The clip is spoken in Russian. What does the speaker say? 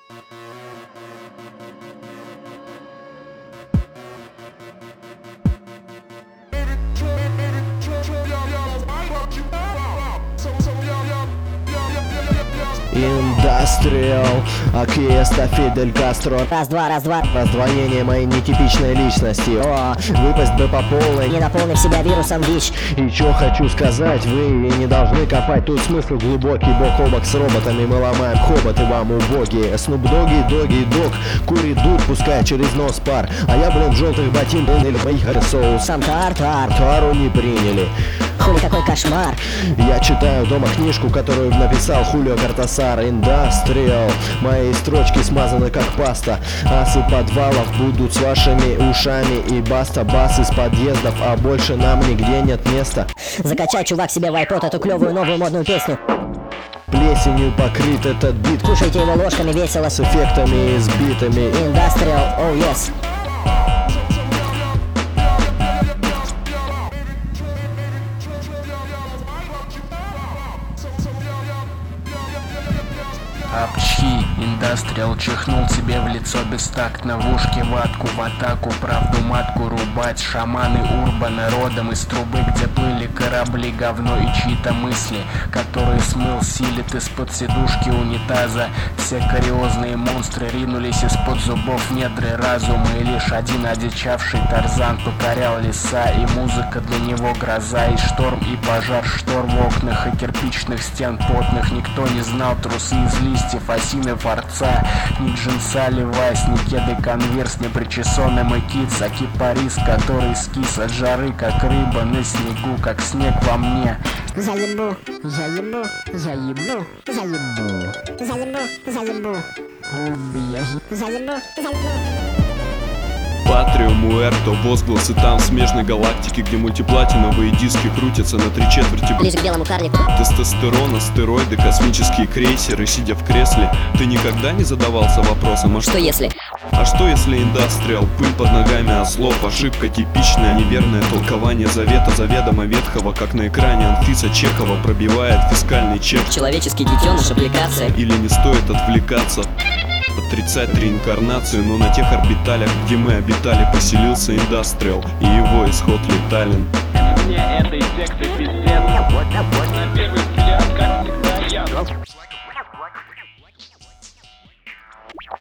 Индастриал, Акиеста, Фидель Кастро. Раз-два, раз-два. Раздвоение моей нетипичной личности. О, выпасть бы по полной, Не наполнив себя вирусом ВИЧ. И чё хочу сказать, вы не должны копать. Тут смысл глубокий, бок о бок с роботами мы ломаем хоботы вам убогие. Снуп Доги, Доги, Дог, курит дуд, пускай через нос пар. А я, блин, в желтых ботинках или поехали соус. Сам тартар. Тару не приняли. Хули какой кошмар. Я читаю дома книжку, которую написал Хулио Кортасар. Индастриал. Мои строчки смазаны как паста. Асы подвалов будут с вашими ушами. И баста, бас из подъездов. А больше нам нигде нет места. Закачай, чувак, себе в iPod эту клевую новую модную песню. Плесенью покрыт этот бит. Кушайте его ложками весело. С эффектами избитыми. Industrial, oh yes. Апчхи, индастриал чихнул тебе в лицо бестактно. В ушке ватку в атаку, правду матку рубать. Шаманы урбана родом из трубы, где плыли корабли, говно и чьи-то мысли, которые смыл силит из-под сидушки унитаза. Все кариозные монстры ринулись из-под зубов недры разума, и лишь один одичавший Тарзан покорял леса, и музыка для него гроза, и шторм, и пожар, штор в окнах, и кирпичных стен потных. Никто не знал трусы из листьев, осины форца, ни джинса Левайс, ни кеды Конверс, ни причесоны Мыкиц, а кипарис, который скис от жары, как рыба на снегу, как снег во мне. Заебу, заебу, заебу, заебу, заебу, заебу, заебу, заебу. Патрио, Муэрто, возгласы там в смежной галактике, где мультиплатиновые диски крутятся на 3/4. Ближе к белому карлику. Тестостерон, астероиды, космические крейсеры, сидя в кресле. Ты никогда не задавался вопросом, Что если? А что если индастриал, пыль под ногами ослов, ошибка типичная, неверное толкование завета заведомо ветхого, как на экране Анфиса Чехова пробивает фискальный чек. Человеческий детеныш, аппликация. Или не стоит отвлекаться, отрицать реинкарнацию, но на тех орбиталях, где мы обитали, поселился индастриал, и его исход летален. Мне этой секты пиздец. На первый взгляд, как всегда, я